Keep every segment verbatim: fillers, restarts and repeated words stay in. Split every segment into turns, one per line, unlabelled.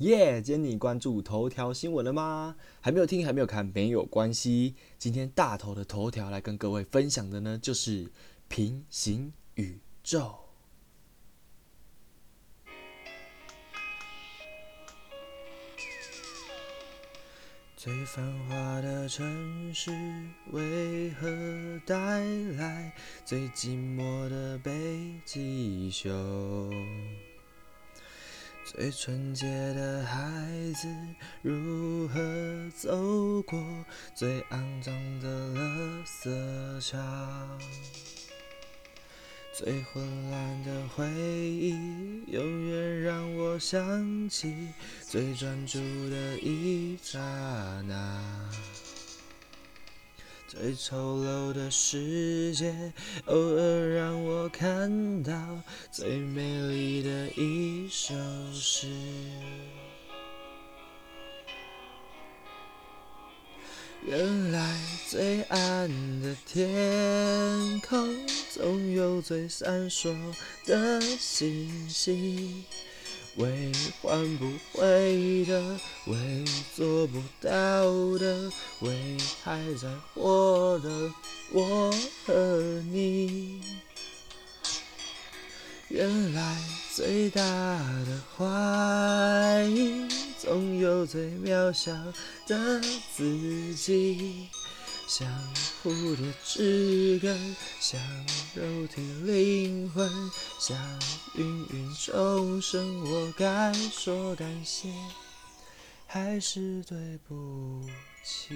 耶！ yeah, 今天你关注头条新闻了吗？还没有听，还没有看，没有关系。今天大头的头条来跟各位分享的呢，就是平行宇宙。最繁华的城市为何带来最寂寞的北极熊？最纯洁的孩子如何走过最肮脏的垃圾场？最混乱的回忆永远让我想起最专注的一刹那。最丑陋的世界偶尔让我看到最美丽的一首诗。原来最暗的天空总有最闪烁的星星，为换不回的，为做不到的，为还在活的我和你。原来最大的怀疑总有最渺小的自己，像蝴蝶枝根，像肉体灵魂，像芸芸众生，我该说感谢还是对不起？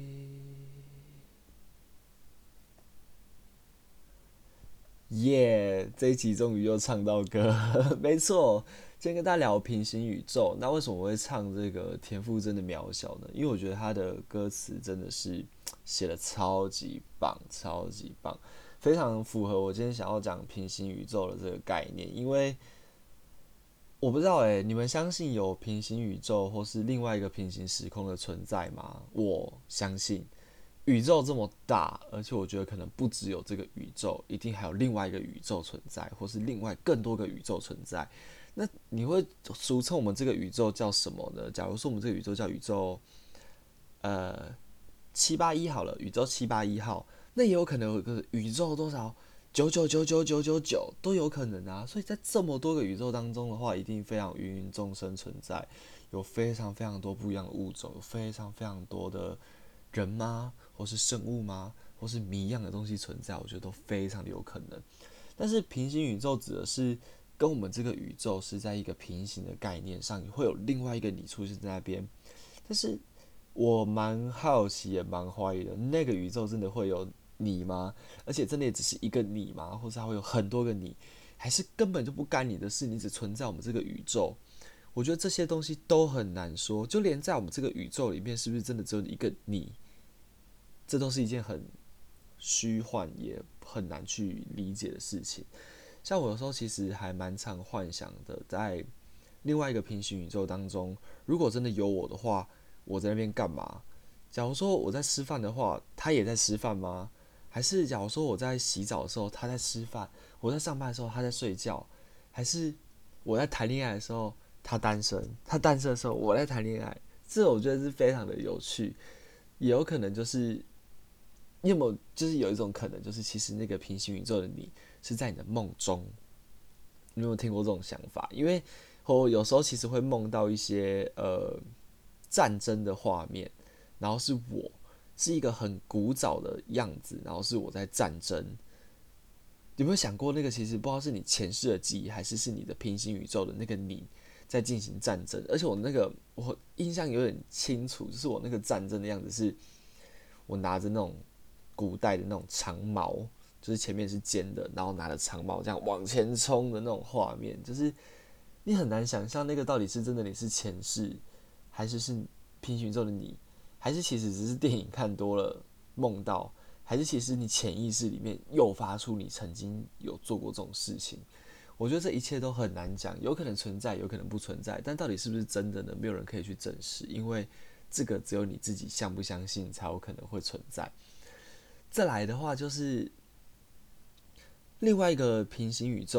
耶、yeah, 这一集终于又唱到歌了没错，今天跟大家聊平行宇宙。那为什么我会唱这个田馥甄的渺小呢？因为我觉得他的歌词真的是写的超级棒，超级棒，非常符合我今天想要讲平行宇宙的这个概念。因为我不知道哎、欸，你们相信有平行宇宙或是另外一个平行时空的存在吗？我相信。宇宙这么大，而且我觉得可能不只有这个宇宙，一定还有另外一个宇宙存在，或是另外更多个宇宙存在。那你会俗称我们这个宇宙叫什么呢？假如说我们这个宇宙叫宇宙，呃，七八一好了，宇宙七八一号，那也有可能有个宇宙多少九九九九九九九都有可能啊。所以在这么多个宇宙当中的话，一定非常芸芸众生存在，有非常非常多不一样的物种，有非常非常多的人吗？或是生物吗？或是谜一样的东西存在？我觉得都非常的有可能。但是平行宇宙指的是跟我们这个宇宙是在一个平行的概念上，会有另外一个你出现在那边。但是我蛮好奇也蛮怀疑的，那个宇宙真的会有你吗？而且真的也只是一个你吗？或是它会有很多个你？还是根本就不干你的事，你只存在我们这个宇宙？我觉得这些东西都很难说，就连在我们这个宇宙里面，是不是真的只有一个你？这都是一件很虚幻也很难去理解的事情。像我有时候其实还蛮常幻想的，在另外一个平行宇宙当中，如果真的有我的话，我在那边干嘛？假如说我在吃饭的话，他也在吃饭吗？还是假如说我在洗澡的时候他在吃饭，我在上班的时候他在睡觉？还是我在谈恋爱的时候他单身，他单身的时候我在谈恋爱？这我觉得是非常的有趣，也有可能就是你有没有就是有一种可能，就是其实那个平行宇宙的你是在你的梦中？你有没有听过这种想法？因为我有时候其实会梦到一些呃战争的画面，然后是我是一个很古早的样子，然后是我在战争。有没有想过，那个其实不知道是你前世的记忆，还是是你的平行宇宙的那个你在进行战争？而且我那个我印象有点清楚，就是我那个战争的样子是，我拿着那种古代的那种长矛，就是前面是尖的，然后拿着长矛这样往前冲的那种画面，就是你很难想象那个到底是真的你是前世，还是是平行宇宙的你，还是其实只是电影看多了梦到，还是其实你潜意识里面诱发出你曾经有做过这种事情。我觉得这一切都很难讲，有可能存在，有可能不存在，但到底是不是真的呢？没有人可以去证实，因为这个只有你自己相不相信才有可能会存在。再来的话就是另外一个平行宇宙，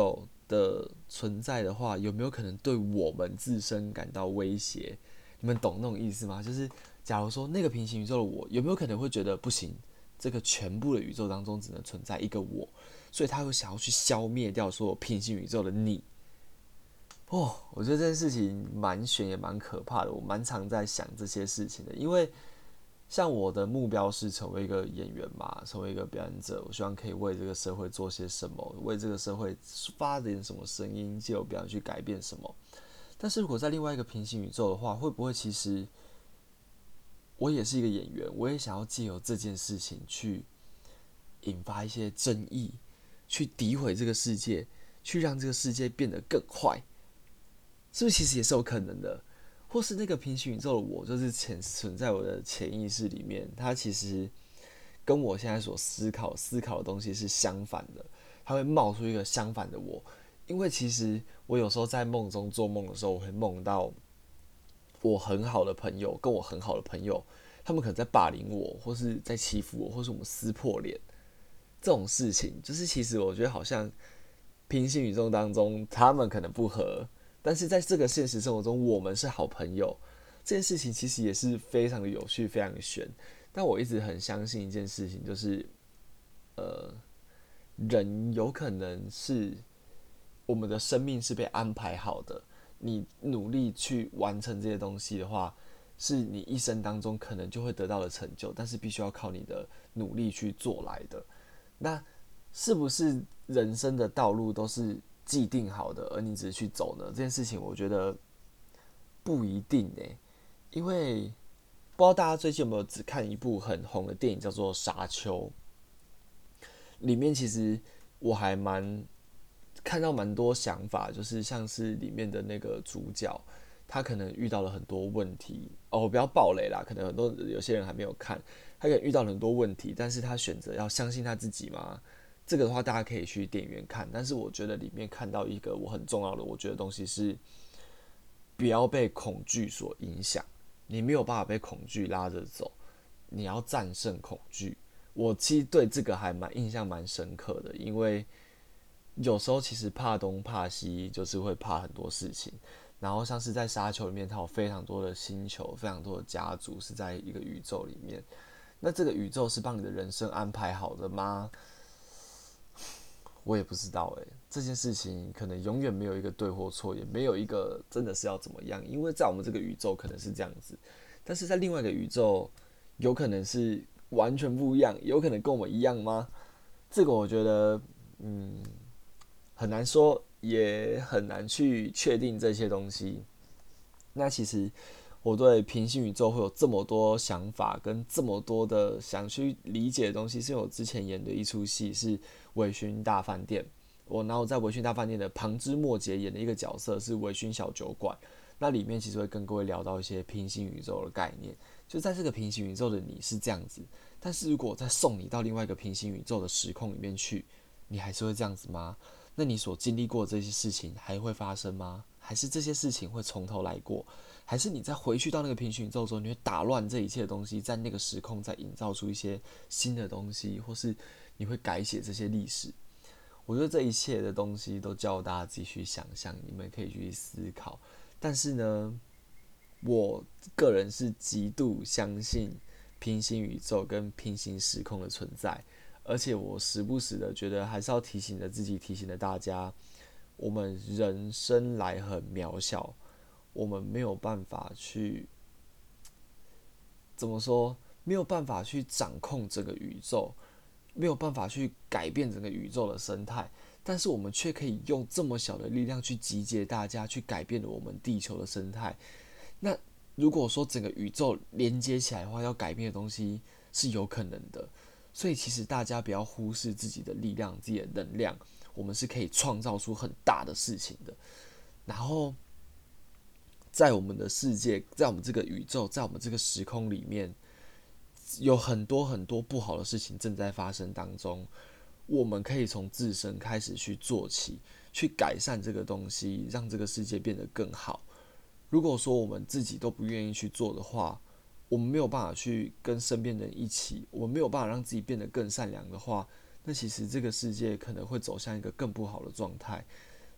的存在的话，有没有可能对我们自身感到威胁？你们懂那种意思吗？就是假如说那个平行宇宙的我，有没有可能会觉得不行，这个全部的宇宙当中只能存在一个我，所以他会想要去消灭掉所有平行宇宙的你。哦，我觉得这件事情蛮悬也蛮可怕的，我蛮常在想这些事情的，因为像我的目标是成为一个演员嘛，成为一个表演者，我希望可以为这个社会做些什么，为这个社会发点什么声音，借由表演去改变什么。但是如果在另外一个平行宇宙的话，会不会其实我也是一个演员，我也想要借由这件事情去引发一些争议，去诋毁这个世界，去让这个世界变得更坏？是不是其实也是有可能的？或是那个平行宇宙的我，就是潜存在我的潜意识里面，它其实跟我现在所思考思考的东西是相反的，它会冒出一个相反的我。因为其实我有时候在梦中做梦的时候，我会梦到我很好的朋友跟我很好的朋友，他们可能在霸凌我，或是在欺负我，或是我们撕破脸这种事情，就是其实我觉得好像平行宇宙当中他们可能不合，但是在这个现实生活中我们是好朋友，这件事情其实也是非常的有趣，非常的悬。但我一直很相信一件事情，就是呃，人有可能是我们的生命是被安排好的，你努力去完成这些东西的话，是你一生当中可能就会得到的成就，但是必须要靠你的努力去做来的。那是不是人生的道路都是既定好的，而你只是去走呢？这件事情我觉得不一定诶、欸，因为不知道大家最近有没有只看一部很红的电影，叫做《沙丘》。里面其实我还蛮看到蛮多想法，就是像是里面的那个主角，他可能遇到了很多问题哦，不要爆雷啦，可能很多有些人还没有看，他可能遇到了很多问题，但是他选择要相信他自己嘛。这个的话，大家可以去电影院看，但是我觉得里面看到一个我很重要的，我觉得东西是不要被恐惧所影响，你没有办法被恐惧拉着走，你要战胜恐惧。我其实对这个还蛮印象蛮深刻的，因为有时候其实怕东怕西，就是会怕很多事情。然后像是在沙丘里面，它有非常多的星球，非常多的家族是在一个宇宙里面。那这个宇宙是帮你的人生安排好的吗？我也不知道哎、欸，这件事情可能永远没有一个对或错，也没有一个真的是要怎么样，因为在我们这个宇宙可能是这样子，但是在另外一个宇宙，有可能是完全不一样，有可能跟我们一样吗？这个我觉得，嗯，很难说，也很难去确定这些东西。那其实我对平行宇宙会有这么多想法，跟这么多的想去理解的东西，是因为我之前演的一出戏是《微醺大饭店》，我然后在《微醺大饭店》的旁枝末节演的一个角色是微醺小酒馆，那里面其实会跟各位聊到一些平行宇宙的概念，就在这个平行宇宙的你是这样子，但是如果再送你到另外一个平行宇宙的时空里面去，你还是会这样子吗？那你所经历过的这些事情还会发生吗？还是这些事情会从头来过？还是你再回去到那个平行宇宙之后，你会打乱这一切的东西，在那个时空再营造出一些新的东西，或是你会改写这些历史？我觉得这一切的东西都叫大家自己去想象，你们可以去思考。但是呢，我个人是极度相信平行宇宙跟平行时空的存在，而且我时不时的觉得还是要提醒着自己，提醒着大家，我们人生来很渺小，我们没有办法去怎么说，没有办法去掌控整个宇宙，没有办法去改变整个宇宙的生态，但是我们却可以用这么小的力量去集结大家，去改变了我们地球的生态。那如果说整个宇宙连接起来的话，要改变的东西是有可能的。所以其实大家不要忽视自己的力量、自己的能量，我们是可以创造出很大的事情的。然后在我们的世界，在我们这个宇宙，在我们这个时空里面，有很多很多不好的事情正在发生当中。我们可以从自身开始去做起，去改善这个东西，让这个世界变得更好。如果说我们自己都不愿意去做的话，我们没有办法去跟身边的人一起，我们没有办法让自己变得更善良的话，那其实这个世界可能会走向一个更不好的状态。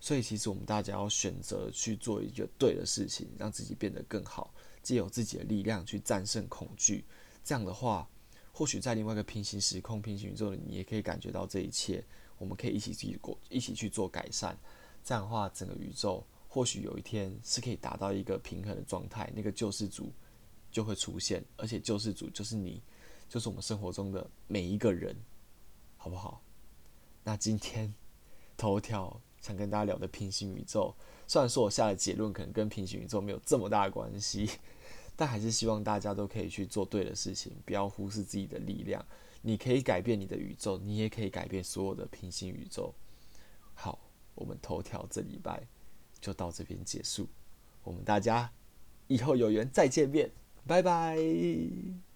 所以其实我们大家要选择去做一个对的事情，让自己变得更好，藉由自己的力量去战胜恐惧。这样的话，或许在另外一个平行时空、平行宇宙里，你也可以感觉到这一切。我们可以一起去过，一起去做改善。这样的话，整个宇宙或许有一天是可以达到一个平衡的状态，那个救世主就会出现，而且救世主就是你，就是我们生活中的每一个人，好不好？那今天头条想跟大家聊的平行宇宙，虽然说我下的结论可能跟平行宇宙没有这么大的关系，但还是希望大家都可以去做对的事情，不要忽视自己的力量。你可以改变你的宇宙，你也可以改变所有的平行宇宙。好，我们头条这礼拜就到这边结束，我们大家以后有缘再见面，拜拜。